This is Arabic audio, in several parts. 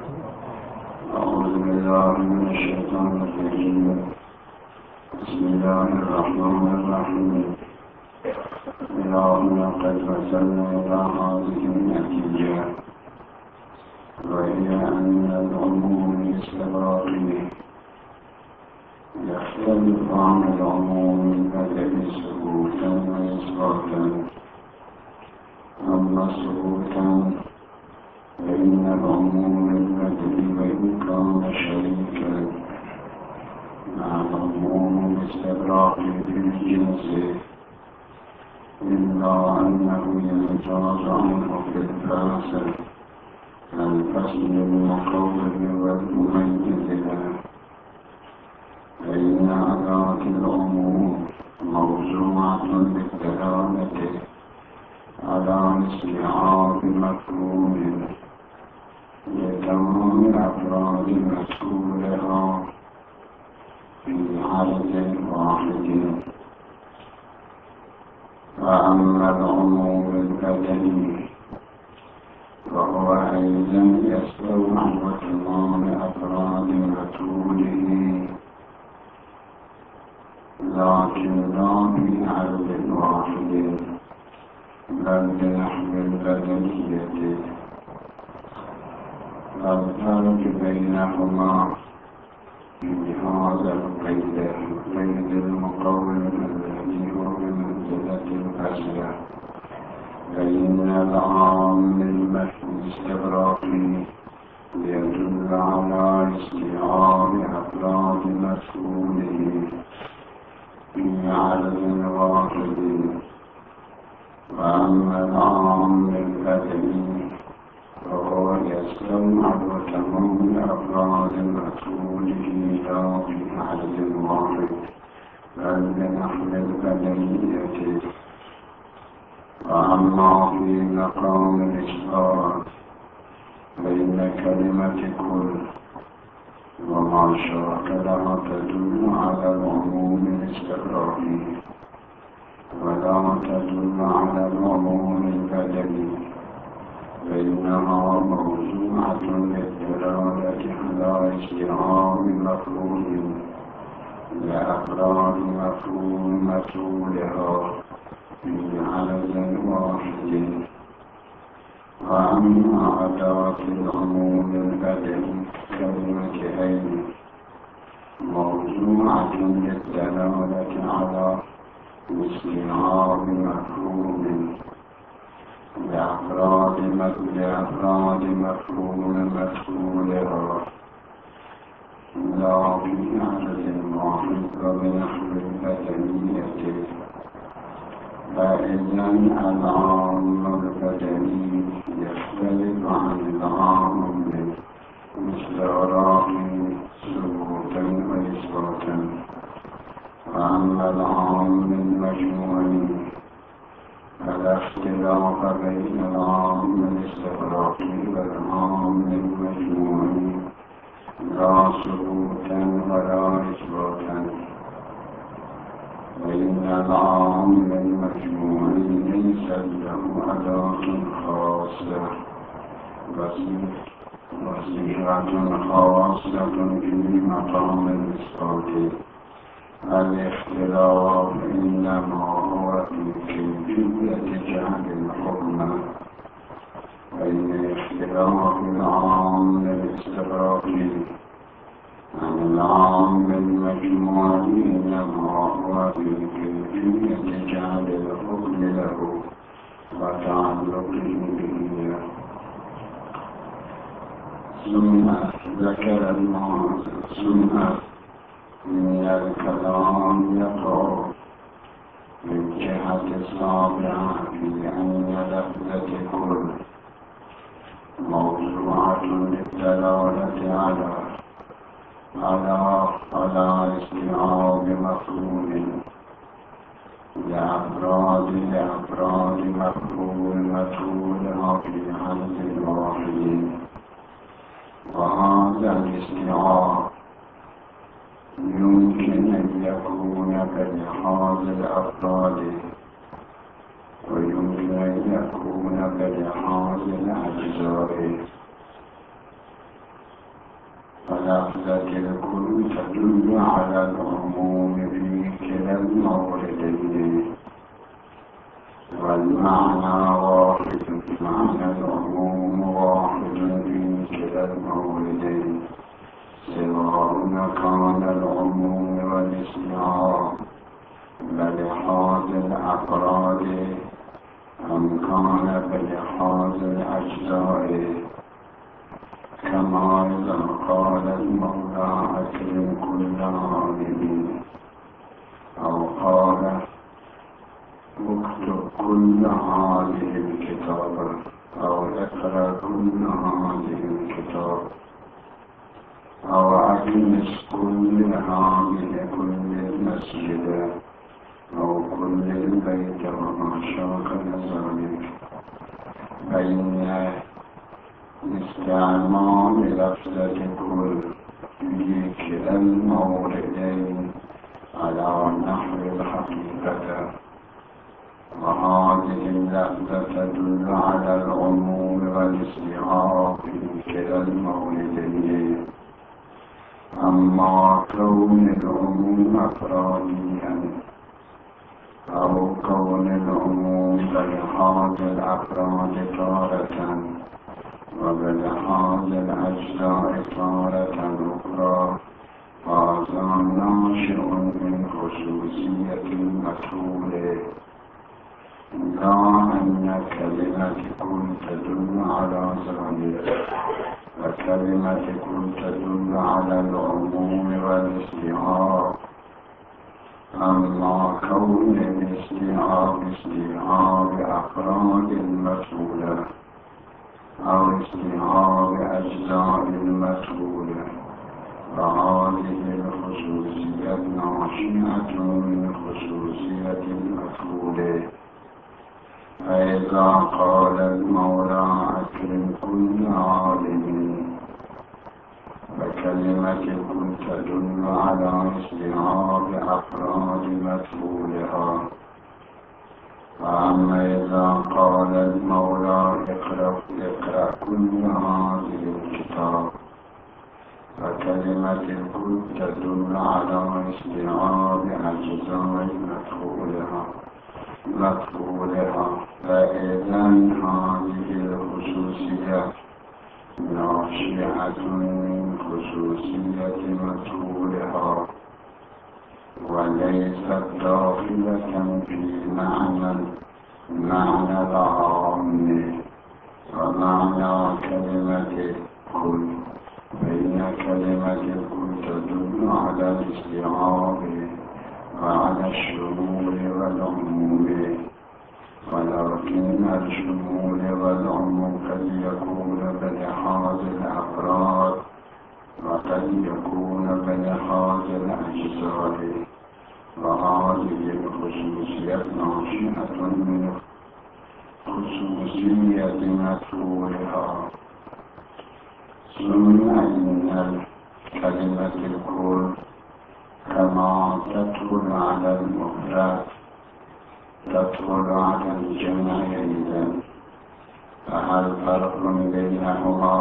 أعوذ بالله من الشيطان الرجيم. بسم الله الرحمن الرحيم. اللهم قد وصلنا إلى هذه النتيجة، وهي أن العموم الاستغراقي يختلف عن العموم البدئي ثبوتا وإثباتا. أما ثبوتا فإن العموم البدئي وإن كان شريكا مع العموم الاستغراقي في الجنس، إلا أنه يمتاز عنه في الفاصل كالفصل المقوم والمميز له، فإن أداة العموم موضوعة بالدلالة على استيعاب مفهوم لتمام الأفراد مسؤولها في عدد واحد. وأما العموم البدني فهو أيضا يستوعب تمام أفراد مسؤوله، لكن لا في عدد واحد بل بنحو البدنية. الفرق بينهما في هذا القيد المقوم الذي هو بمنزلة الفصل، فإن العام الاستغراقي يدل على استيعاب أفراد مسؤوله في عدد واحد. وأما العام البدني فهو يستوعب تمام أفراد مسؤوله لا في عدد واحد بل بنحو البدنية. وأما في مقام الإثبات فإن كلمة كل وما شاكلها تدل على العموم الاستغراقي ولا تدل على العموم البدني، فإنها موضوعة للدلالة على استيعاب مفهوم لأفراد مفهوم مسؤولها في عدد واحد. وأما أداة العموم البدني كلمة أين موضوعة للدلالة على استيعاب مفهوم لأفراد مفهوم مسؤولها لا في عدد واحد وبنحو البدنية. فإذا العام البدني يختلف عن العام الاستغراقي ثبوتا وإثباتا. وأما العام المجموعي فلا اختلاف بين العام الاستغراقي والعام المجموعي لا ثبوتا ولا إثباتا. فإن العام المجموعي ليس له أداة خاصة وصيغة خاصة في مقام الإثبات. الاختلاف إنما هو في كيفية جعل الحكم، فإن اختلاف العام الاستغراقي عن العام المجموعي إنما هو في كيفية جعل الحكم له وتعلقه به. ثم ذكر ثم من الكلام يقع من جهة السابعة في أن لفظة كل موضوعة للدلالة على استيعاب مفهوم لأفراد مفهوم مسؤولها في عدد واحد. وهذا الاستيعاب يمكن أن يكون بلحاظ الأفراد ويمكن أن يكون بلحاظ الأجزاء. لفظة الكل تدل على العموم في كلا الموردين، والمعنى واحد، معنى العموم واحد في كلا الموردين، سواء كان العموم والاستعارة بلحاظ الأفراد أم كان بلحاظ الأجزاء، كما إذا قال المولى أكرم كل عالم، أو قال اكتب كل هذه الكتاب، أو اقرأ كل هذه الكتاب، أو أكنس كل هذه كل المسجد، أو كل البيت وما شاكل ذلك، بين استعمال لفظة كل في كلا الموردين على نحو الحقيقة، وهذه اللفظة تدل على العموم والاستعارة في كلا الموردين. أما كون العموم أفراديا أو كون العموم بلحاظ الأفراد تارة وبلحاظ الأجزاء تارة أخرى، هذا ناشئ من خصوصية المسؤول، لا أن كلمة كن تدل على ذلك، وكلمة كن تدل على العموم والاستعارة. أما كون استيعاب أفراد المسؤولة أو استيعاب أجزاء المسؤولة، فهذه الخصوصية ناشئة من خصوصية المسؤول. فإذا قال المولى أكرم كل عالم، فكلمة كن تدل على استيعاب أفراد مسؤولها. فأما إذا قال المولى اقرأ كل هذه الكتاب، فكلمة كن تدل على استيعاب أجزاء مفعولها، فإذا هذه الخصوصية ناشئة من خصوصية مفعولها، وليست داخلة في معنى العام ومعنى كلمة كل، فإن كلمة كل تدل على الاستيعاب وعلى الشمول والعموم، ولكن الشمول والعموم قد يكون بلحاظ الأفراد وقد يكون بلحاظ الأجزاء، وهذه الخصوصية ناشئة من خصوصية مفعولها. ثم إن كلمة الكل كما تدخل على المفرد تدخل على الجمع أيضا، فهل فرق بينهما؟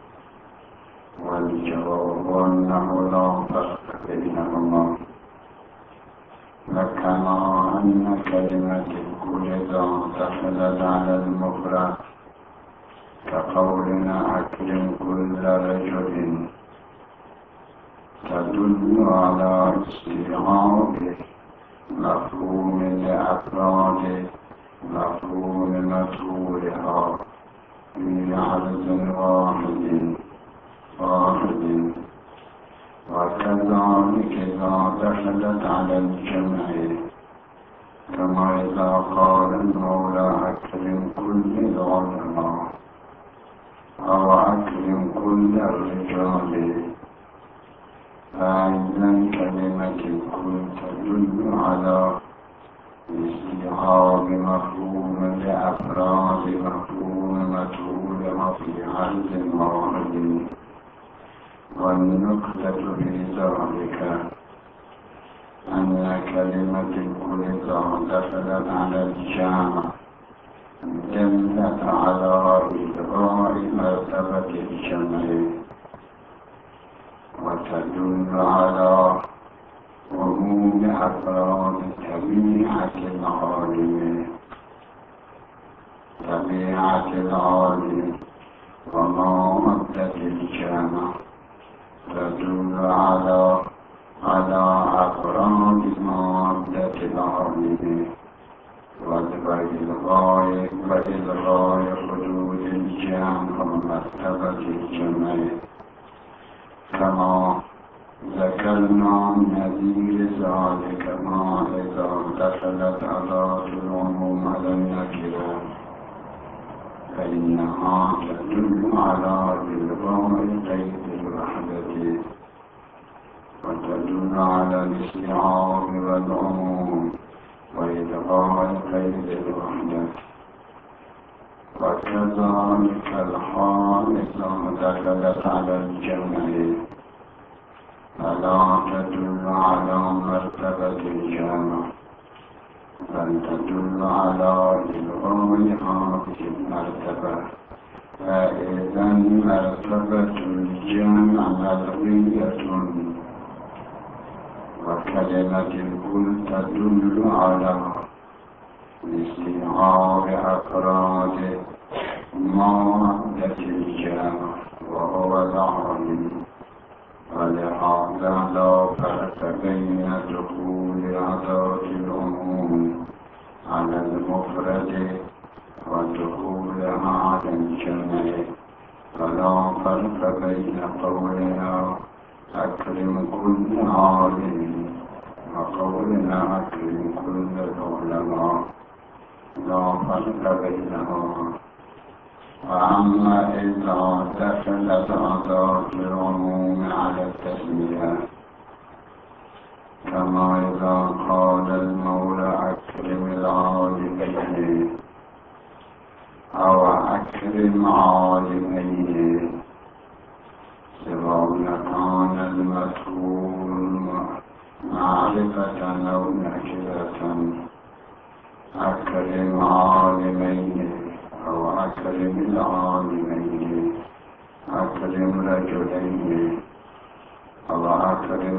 والجواب أنه لا فرق بينهما. وكما أن كلمة الكل إذا دخلت على المفرد كقولنا أكرم كل رجل تدل على استيعاب مفهوم لأفراد مفهوم مفعولها في عدد واحد، وكذلك إذا دخلت على الجمع، كما إذا قال المولى أكرم كل العلماء أو أكرم كل الرجال، فإذا كلمة الكل تدل على استيعاب مفهوم لأفراد مفهوم مفعولها في عدد واحد. والنقطة في ذلك أن كلمة الكل إذا دخلت على الجامع دلت على إلغاء مرتبة الجمع، وتدل على عموم أفراد طبيعة العالم وما مدة الجامع تدل على أفراد مادة العالم وإلغاء حدود الجامع ومرتبة الجمع كما ذكرنا نذير ذلك ما إذا دخلت أداة العموم على النكرة فإنها تدل على إلغاء قيد الوحدة وتدل على الاستيعاب والعموم وإلغاء قيد الوحدة وكذلك الحال إذا دخلت على الجمع فلا تدل على مرتبة الجامع بل تدل على إلغاء هذه المرتبة فإذا مرتبة الجامع ملغية وكلمة الكل تدل على استيعاب أفراد مادة الجامع وهو العالم ولهذا لا فرق بين دخول أداة العموم على المفرد ودخولها على الجمع ولا فرق بين قولنا أكرم كل عالم وقولنا أكرم كل العلماء لا فرق بينهما وأما إذا دخلت أداة العموم على التسمية كما إذا قال المولى أكرم العالمين أو أكرم عالمين سواء كان المذكور معرفة أو نكرة أكرم عالمين أو أكرم العالمين أكرم رجلين أو أكرم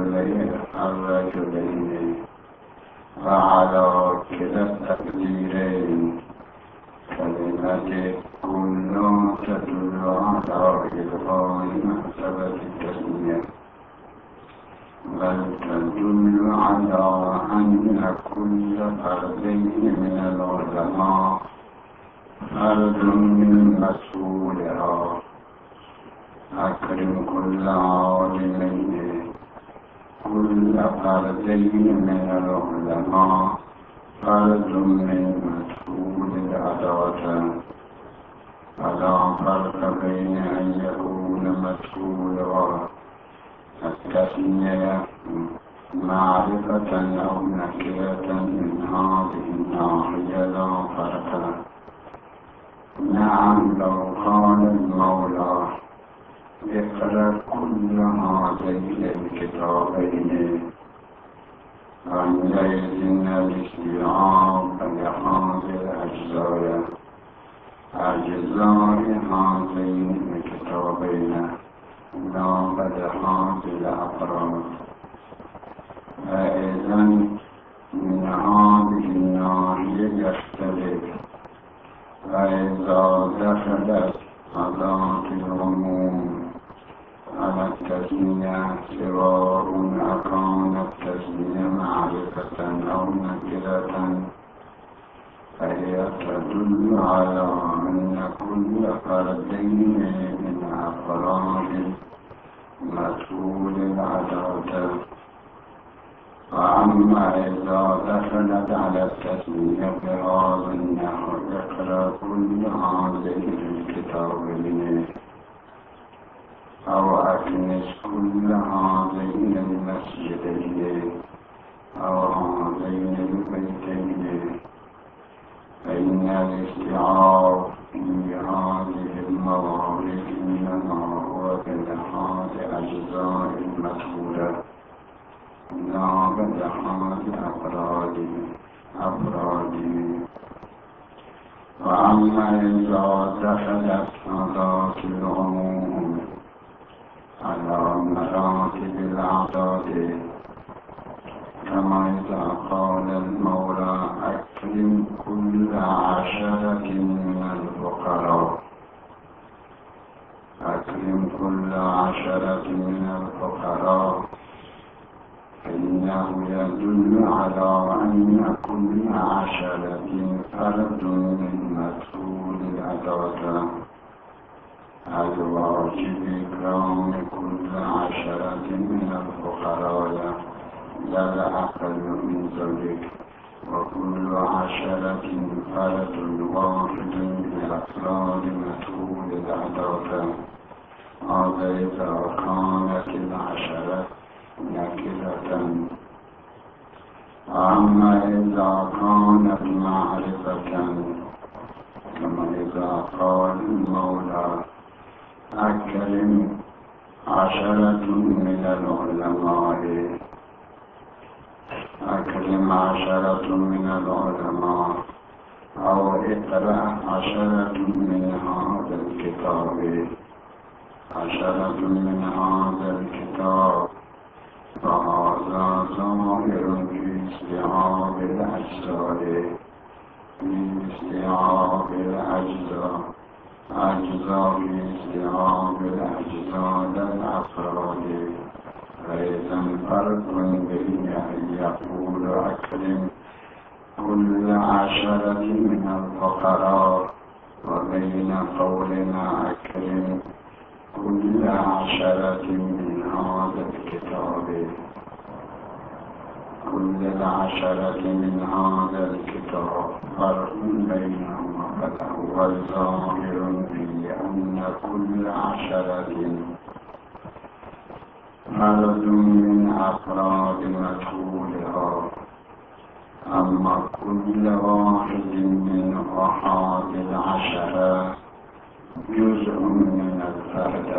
الرجلين وعلى كلا التقديرين كلمة كل تدل على إلغاء مرتبة التسمية بل تدل على أن كل فردين من العلماء فرد من مسؤولها أكرم كل عالمين كل فردين من العلماء فرد من مسؤول الأداة فلا فرق بين أن يكون مسؤولها التسمية معرفة أو نكرة من هذه الناحية لا فرق. نعم لو قال المولى اقرأ كل هذين الكتابين عندئذ الاستيعاب لهذه الأجزاء هذين الكتابين لا بل هذه الأفراد فإذا من هذه الناحية يختلف فإذا دخلت أداة العموم على التسمية سواء أكان التسمية معرفة أو نكرة فهي تدل على أن كل فردين من أفراد مسؤول الأداة. وأما إذا دخلت على التسمية بهذا النحو اقرأ كل هذين الكتابين أو أكنس كل هذين المسجدين أو هذين البيتين فإن الاستيعاب في هذه الموارد إنما هو بلحاظ أجزاء المسؤولة لا بلحاظ أفراده. وأما إذا دخلت أداة العموم على مراتب أكرم كل عشرة من الفقراء، فإنه يدل على أن كل عشرة فرد من مسؤول العدالة. الواجب إكرام كل عشرة من الفقراء لا أقل من ذلك، وكل عشرة فرد واحد من أفراد مسؤول العدالة. هذا إذا كانت العشرة نكرة. أما إذا كانت معرفة كما إذا قال المولى أكرم عشرة من العلماء، أكرم عشرة من العلماء، أو اقرأ عشرة من هذا الكتاب، عشرة من هذا الكتاب، فهذا ظاهر في استيعاب الأجزاء، في استيعاب الأجزاء، أجزاء في استيعاب الأجزاء للأفراد. فإذا فرق بين أن يقول أكرم كل عشرة من الفقراء وبين قولنا أكرم كل عشرة من هذا الكتاب. كل عشرة من هذا الكتاب فرق بينهما، فالأول ظاهر في أن كل عشرة فرد من أفراد مسؤولها، أما كل واحد من أحد العشرة جزء من الفرد.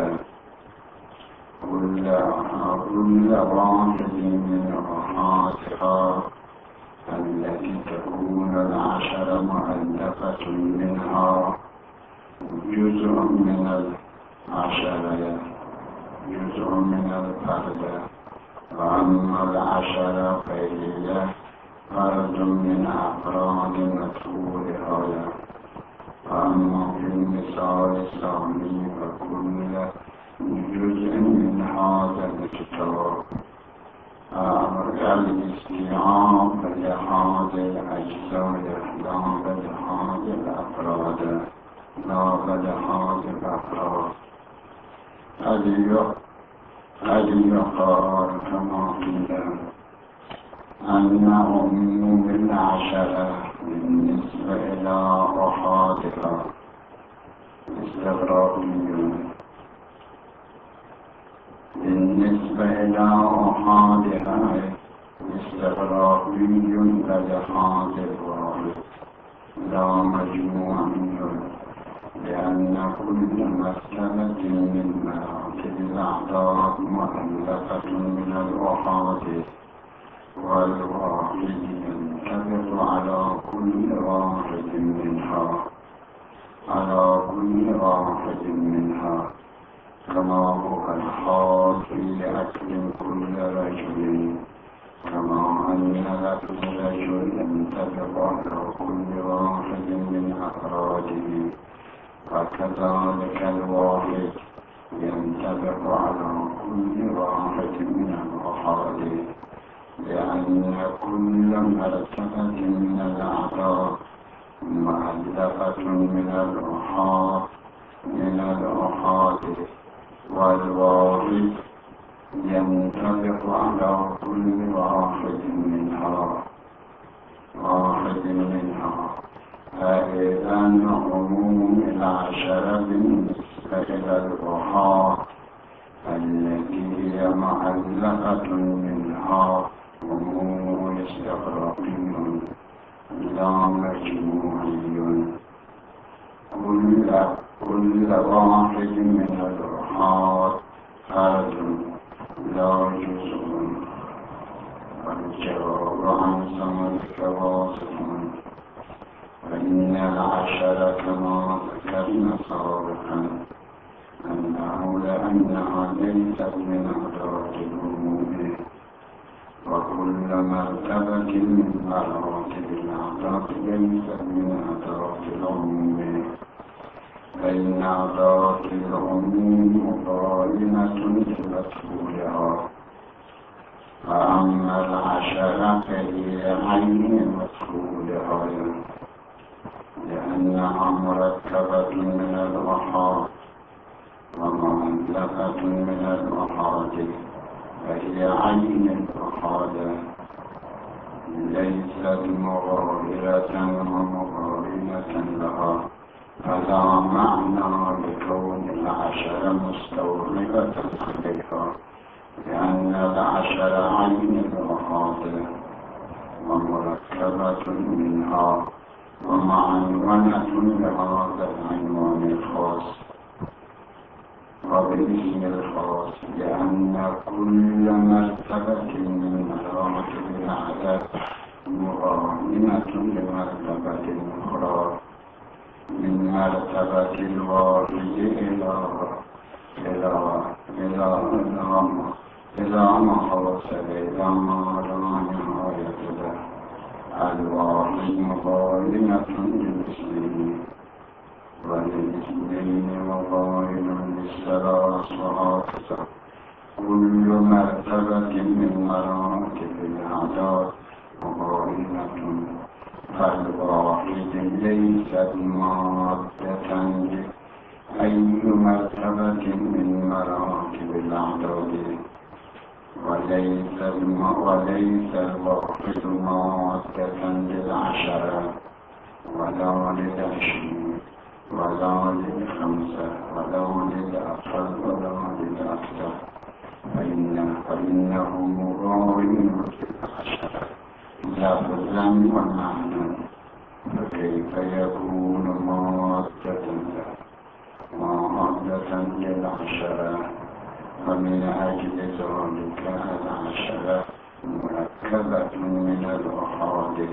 كل واحد من أحادها التي تكون العشرة مؤلفة منها جزء من العشرة، جزء من الفرد. وأما العشرة فهي فرد من أفراد مسؤولها. وأما في المثال الثاني فكل جزء من هذا الكتاب الاستيعاب لهذه الأجزاء لا لهذه الأفراد، لا لهذه الأفراد. هل يقال كما قيل أن عموم العشرة بالنسبة إلى أحادها استغراقي، بالنسبة إلى أحادها استغراقي لهذا الواحد لا مجموعي، لأن كل مسألة من مراتب الأعداد مؤلفة من الأحاديث، والواحد ينطبق على كل واحد منها، على كل واحد منها، كما هو الحال في أكرم كل رجل، كما أن لفظ الرجل ينطبق على كل واحد من أفراده، وكذلك الواحد ينطبق على كل واحد من الأحاديث، لأن كل مرتبة من الأعداد مؤلفة من الأحاديث، والواحد ينطبق على كل واحد منها. فإذا عموم العشرة بالنسبة إلى الأحاد التي هي مؤلفة منها عموم استغراقي لا مجموعي. كل واحد من الأحاد فرد لا جزء. والجواب عن ذلك واضح، فإن العشرة كما ذكرنا سابقا لأنها ليست من أدراك العموم، وكل مرتبة من مراتب الأعداد ليست من أدراك العموم، بين أدراك العموم مقارنة لمدخولها. فأما العشرة فهي عين مدخولها لأنها مركبة من الأحاد ومؤلفة من الأحاد، فهي عين الأحاد ليست مغايرة ومقارنة لها. فلا معنى لكون العشرة مستوعبة عليها، لأن العشرة عين الأحاد ومركبة منها ومعنونة لهذا العنوان الخاص وبالاسم الخاص، لأن كل مرتبة من مراتب العدد مقارنة لمرتبة أخرى، من مرتبة الواحد إلى ما وصل إلى ما لا نهاية له. الواحد مقارنة للمسلمين، وللاثنين مقارنة للثلاث وهكذا. كل مرتبة من مراتب الأعداد مقارنة، فالواحد ليست مادة أي مرتبة من مراتب الأعداد، وليس الواحد مادة للعشرة ولا للعشرين ولا للخمسة ولا للأقل ولا للأكثر، فإنه مقارن للعشرة لفظا ومعنى. فكيف يكون مادة للعشرة؟ ومن أجل ذلك العشرة مركبة من الأحاد،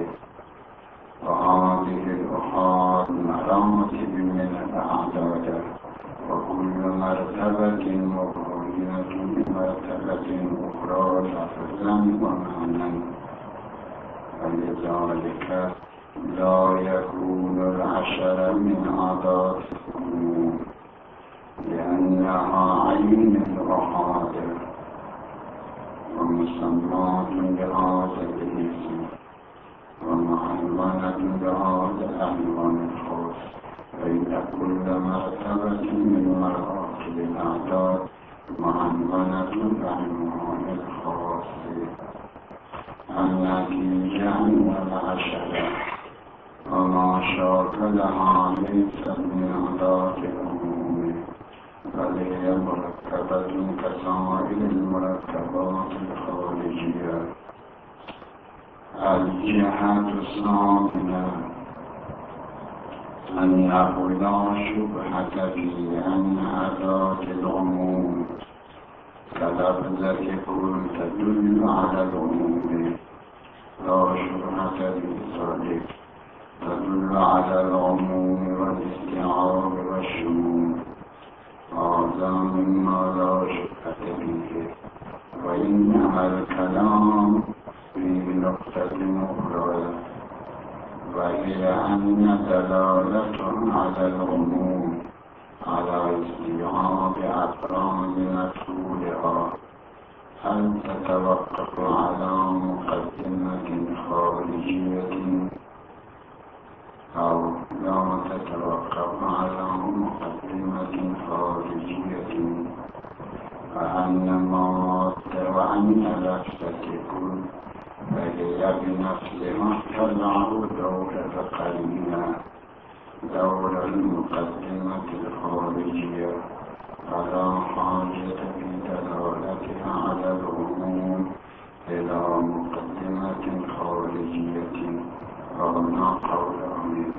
وهذه الأحاد مراتب من الأعداد، وكل مرتبة مقارنة بمرتبة أخرى لفظا ومعنى. فلذلك لا يكون العشرة من أعداد العموم، لأنها عين الأحاد ومسمات بهذا الاسم ومعنونة بهذا العنوان الخاص. فإن كل مرتبة من مراتب الأعداد معنونة بالعنوان الخاص. النتيجة أن العشرة وما شاكلها ليست من أعداد العموم، بل هي مركبة كسائر المركبات الخارجية. الجهة الثامنة أنه لا شبهة في أن أداة العموم كلفظة كل تدل على العموم، لا شبهة بذلك، تدل على العموم والاستيعاب والشمول. هذا مما لا شبهة فيه. وإنما الكلام في نقطة أخرى، وهي أن دلالته على العموم على استيعاب أفراد مدخولها هل تتوقف على مقدمة خارجية أو لا تتوقف على مقدمة خارجية، وأن لفظة كل فهي بنفسها تلعب دور قليلا، دور المقدمة الخارجية، فلا حاجة في دلالتها على العموم إلى مقدمة خارجية. وهنا قولان: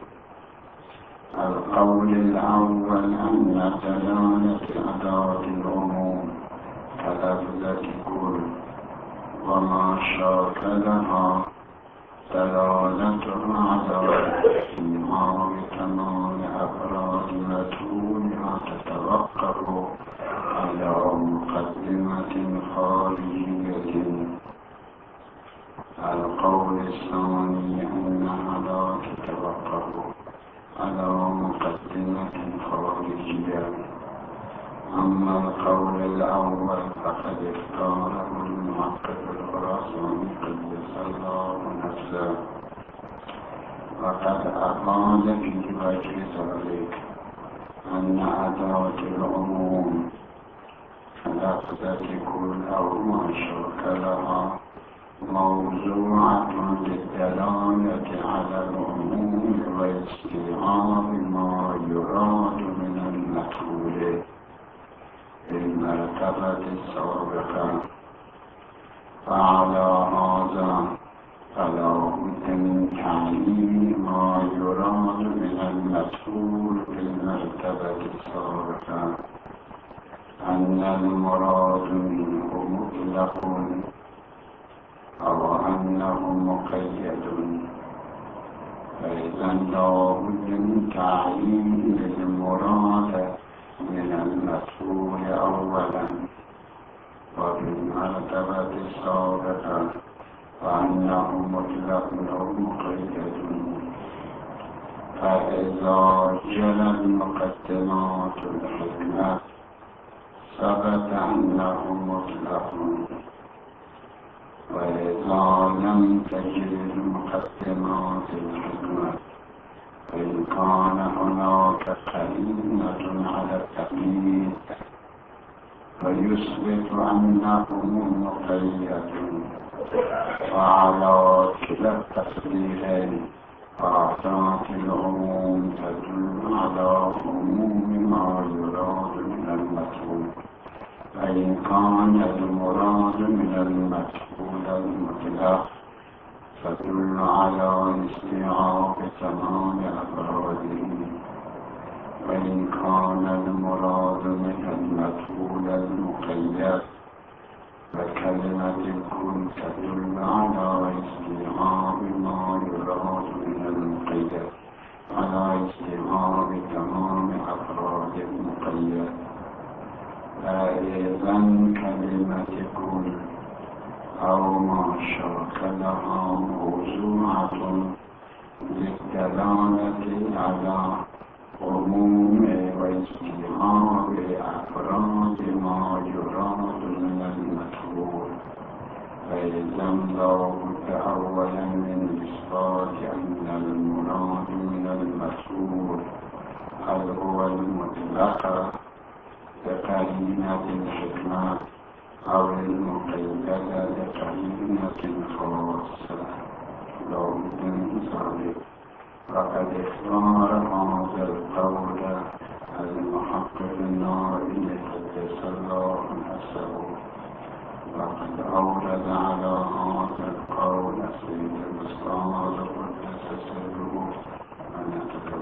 القول الأول أن دلالة أداة العموم كلفظة كل وما شاكلها دلالتها على استيعاب تمام أفراد مدخولها تتوقف على مقدمة خارجية. القول الثاني أنها لا تتوقف على مقدمة خارجية، أما القول الأول فقد اختاره المحقق الخراساني قدس الله نفسه، وقد أفاد في وجه ذلك أن أداة العموم لفظة كل أو ما شكلها موضوعة للدلالة على العموم واستيعاب ما يراد من المفعول في المرتبة السابقة. فعلى هذا فلا بد من تعيين ما يراد من المفعول في المرتبة السابقة، أن المراد منه مطلق أو أنه مقيد، فإذا لا بد من تعيين المراد من المفعول أولا، وفي المرتبة السابقة فأنه مطلق أو مقيد. فإذا جرت مقدمات الحكمة ثبت أنه مطلق، وإذا لم تجد مقدمات الحكمة فإن كان هناك قرينة على التقييد فيثبت أنه مقيد. وعلى كلا التقديرين فأعطاة العموم تدل على عموم ما يراد من المفعول، فإن كان المراد من المفعول المطلق تدل على استيعاب تمام أفراده، وإن كان المراد من المفعول المقيد فكلمة الكل تدل على استيعاب ما يراد من المقيد، على استيعاب تمام أفراد المقيد. فإذا كلمة كل أو ما شاكلها موضوعة للدلالة على عموم واستيعاب أفراد ما يراد من المفعول، فإذا لا بد أولا من إثبات أن المراد من المفعول هل هو المطلق بقرينة الحكمة أو المقيدة بقرينة خاصة، لا بد من ذلك. فقد اختار هذا القول المحقق النائل قدس الله نفسه، وقد أورد على هذا القول سيد الأستاذ قدس سره